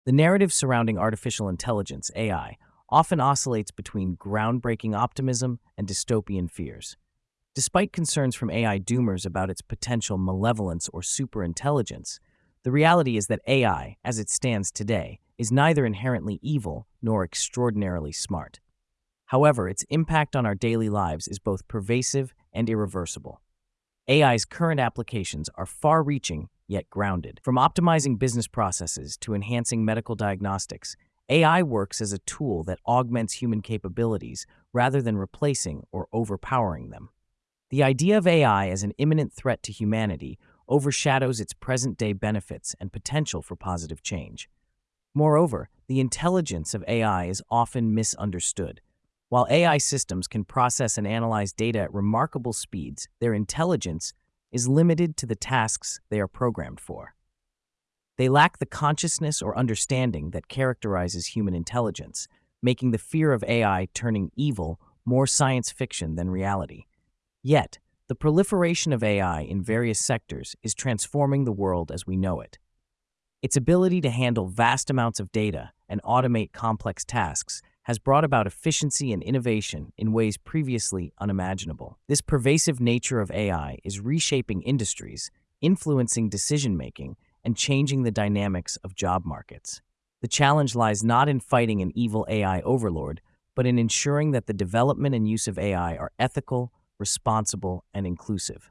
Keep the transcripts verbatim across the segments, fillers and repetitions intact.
The narrative surrounding artificial intelligence, A I, often oscillates between groundbreaking optimism and dystopian fears. Despite concerns from A I doomers about its potential malevolence or superintelligence, the reality is that A I, as it stands today, is neither inherently evil nor extraordinarily smart. However, its impact on our daily lives is both pervasive and irreversible. A I's current applications are far-reaching yet grounded. From optimizing business processes to enhancing medical diagnostics, A I works as a tool that augments human capabilities rather than replacing or overpowering them. The idea of A I as an imminent threat to humanity overshadows its present-day benefits and potential for positive change. Moreover, the intelligence of A I is often misunderstood. While A I systems can process and analyze data at remarkable speeds, their intelligence is limited to the tasks they are programmed for. They lack the consciousness or understanding that characterizes human intelligence, making the fear of A I turning evil more science fiction than reality. Yet, the proliferation of A I in various sectors is transforming the world as we know it. Its ability to handle vast amounts of data and automate complex tasks has brought about efficiency and innovation in ways previously unimaginable. This pervasive nature of A I is reshaping industries, influencing decision-making, and changing the dynamics of job markets. The challenge lies not in fighting an evil A I overlord, but in ensuring that the development and use of A I are ethical, responsible, and inclusive.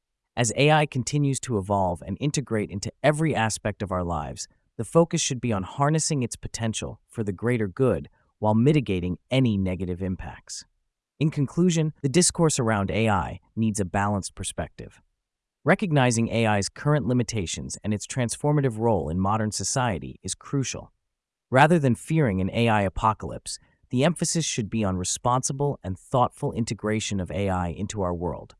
As A I continues to evolve and integrate into every aspect of our lives, the focus should be on harnessing its potential for the greater good while mitigating any negative impacts. In conclusion, the discourse around A I needs a balanced perspective. Recognizing A I's current limitations and its transformative role in modern society is crucial. Rather than fearing an A I apocalypse, the emphasis should be on responsible and thoughtful integration of A I into our world.